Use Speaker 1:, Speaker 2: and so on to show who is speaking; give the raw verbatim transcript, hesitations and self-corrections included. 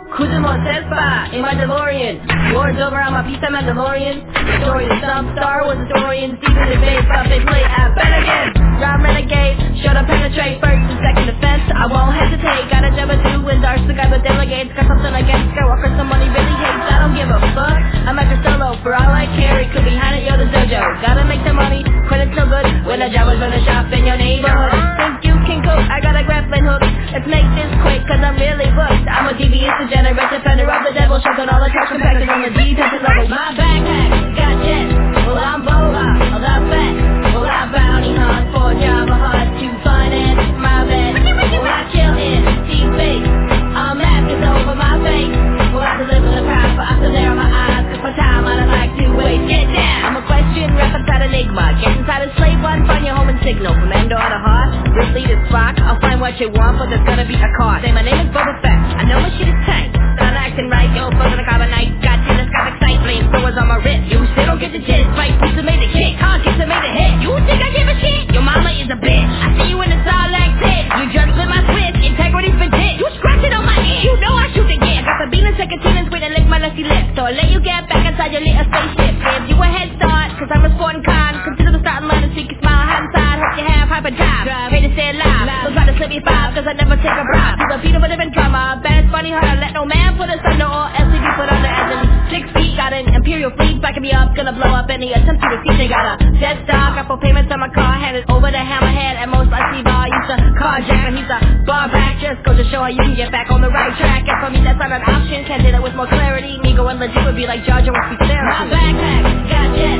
Speaker 1: Cruising on Tespa in my DeLorean. War's over, I'm a piece of Mandalorian. Story of some Star Wars historians. Even the base up, they play at Ben again. Round renegade, sure to penetrate first and second defense. I won't hesitate, got a job to do and darts the guy with delegates. Got something against Skywalker, some money really hates. I don't give a fuck, I'm at your solo. For all I carry, could be behind it, yo, the dojo. Gotta make the money, credit so good. When the job was gonna shop in your neighborhood. Think you can cook, I got a grappling hook. Let's make this quick, cause I'm really booked. I'm a devious degenerate defender of the devil. Shoving all the trash compactors on the defensive level. My backpack got jets, well I'm Boba, I got fat. Well I bounty hunt for Java Hut to finance my bed. Well I chill in deep space, all map is over my face. Well I deliver the proper after there on my eyes. Cause for time I don't like to waste. Get down, I'm a question, rep inside Enigma. Get inside a slave one, find your home and signal. From Endor to Heart, Ridley to Spock. I'll find what you want, but there's gonna be a cost. Say my name is Boba Fett, I know my shit is tight. I'm acting right, yo, frozen the carbonite. Got telescopic sight, flame throwers on my wrist. You still don't get the gist, fight pizza made a kick. Hard pizza made a hit. You think I give a shit? Your mama is a bitch. I see you in the Sarlacc pit. You just split my twist, integrity's been hit. You scratching on my ear, you know I shoot again. Got the bean and second with and lick my lusty lips. So I'll let you get back inside your little spaceship. Give you a head start, cause I'm a sporting con. Consider the starting line and see you smile hand side. Hope you have hyper drive. Pay to stay alive. Don't try to slip me five, cause I never take a bribe. To the beat of a living drama. Bad funny hard, let no man put us under or else we put under as in six feet. Got an imperial fleet backing me up. Gonna blow up any attempt to defeat. They got a dead stock. Got full payments on my car. Handed over the hammerhead. And most I see bar. Used to carjacker. He's a bar back. Just go to show how you can get back on the right track. And for me that's not an option. Can't do that with more clarity. Me going legit would be like Jar Jar with speech therapy. My backpack got jet.